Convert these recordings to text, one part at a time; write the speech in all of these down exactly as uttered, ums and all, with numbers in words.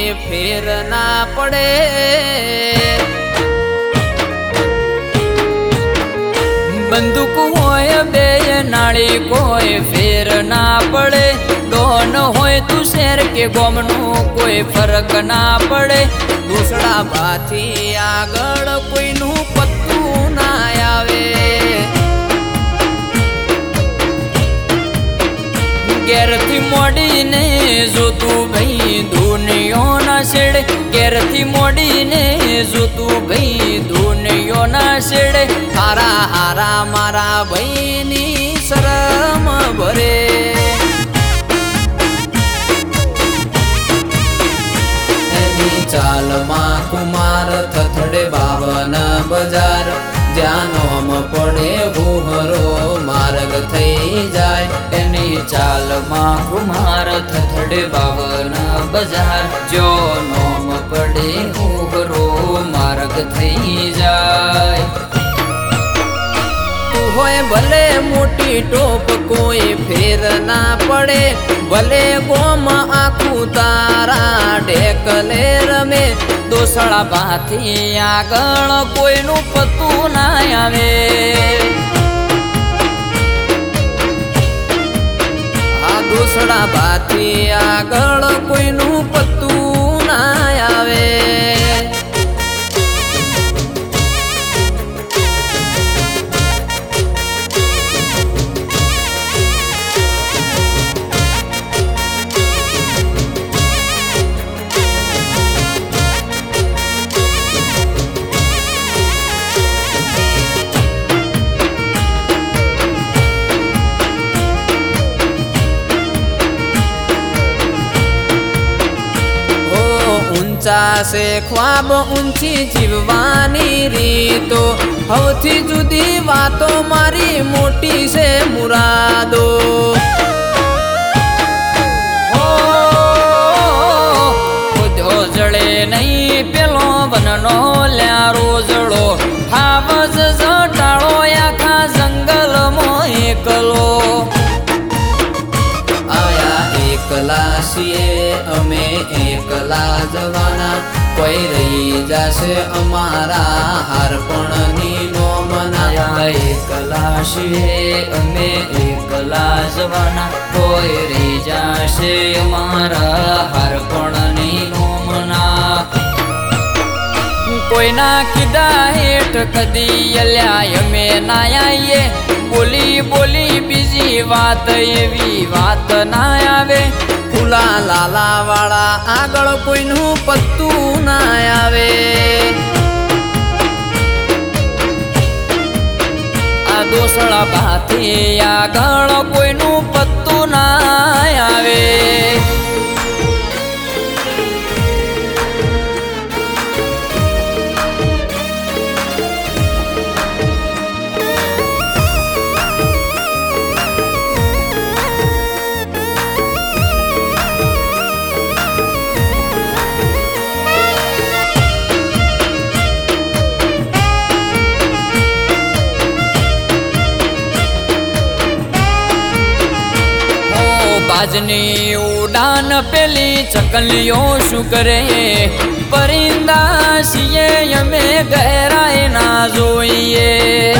ફેર ના પડે, બંદૂક હોય બે નાળી કોઈ ફેર ના પડે, ડોન હોય તું શેર કે ગોમનું કોઈ ફરક ના પડે, દૂસરા ભાથી આગળ કોઈનું પત્તું ના આવે, ઘેરથી મોડીને જોતું ભાઈ દુનિયોના શેડે, ઘેરથી મોડીને જોતું ભાઈ દુનિયોના શેડે, હારા હારા મારા ભાઈની શરમ ભરે, એની ચાલમાં કુમાર થથડે બાવન બજાર, જ્યાં નોમ પડે ભૂહરો માર્ગ થઈ જાય, એની ચાલમાં કુમાર થથડે બાવન બજાર, જો નોમ પડે ભૂહરો માર્ગ થઈ જાય, તું હોય ભલે મોટી ટોપ કોઈ ફેર ના પડે, ભલે ગોમ આખું તારા ઢેકલે રમે, દોસળા ભાથી આગળ કોઈનું પતું ના આવે, આ દોસળા ભાથી આગળ કોઈનું પતું ના આવે, ઊંચા છે ખ્વાબ ઊંચી જીવવાની રીતો, સૌથી જુદી વાતો મારી મોટી છે મુરાદો, ખુદ્યો જળે નહીં પેલો વનનો લ્યા રોજળો, હાવજ જટાળો આખા જંગલમાં એકલો, આયા એકલા છીએ અમે એકલા જવાના, કોઈ રહી જશે અમારા હારપણની નોમના, એકલા છીએ અમે એકલા જવાના, કોઈ રહી જશે અમારા હારપણની નોમના, કોઈના કીધા હેઠ કદી અલ્યા અમે ના આવીએ, બોલી બોલી બીજી વાત એવી વાત ના આવે, ફૂલા લાલા વાળા આગળ કોઈનું પત્તું ના આવે, આ દોસળા ભાથી આગળ કોઈનું પત્તું ના આવે, બાજની ઉડાન પેલી ચકલીઓ શું કરે, પરિંદા છીએ અમે ગહેરાઈ ના જોઈએ,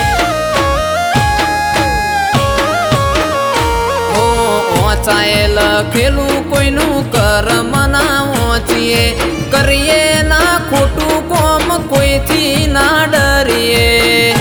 ઓ ઓચાએ લખેલું કોઈનું કર્મ ના ઓચીએ, કરીએ ના ખોટું કોમ કોઈથી ના ડરીએ,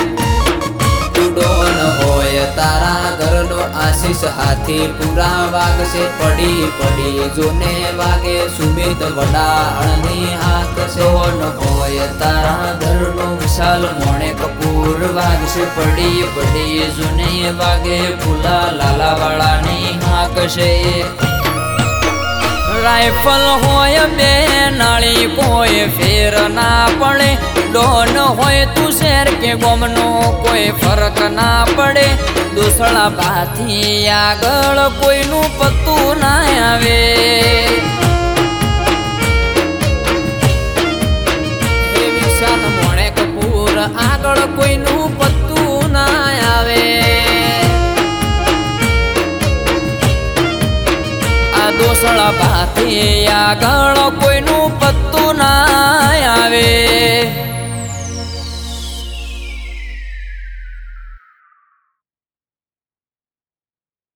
ડોન હોય તારા ઘરનો આશીષ હાથી પૂરા વાગશે, પડી પડી જોને વાગે સુમિત વડાળની હાથ છે, ડોન હોય તારા ઘરનો વિશાલ મોણે કપૂર વાગશે, પડી પડી જોને વાગે ફૂલા લાલા વાળાની હાક છે, રાઇફલ હોય બે નાળી કોઈ ફેર ના પડે, ડોન હોય તું શેર કે ગોમનો કોઈ ફરક ના પડે, દોસળા ભાથી આગળ કોઈનું પત્તું ના આવે, હે વિશાલ મોણે કપૂર આગળ કોઈનું પત્તું ના આવે, આ દોસળા તળભાથી આગળ કોઈનું પત્તું ના આવે.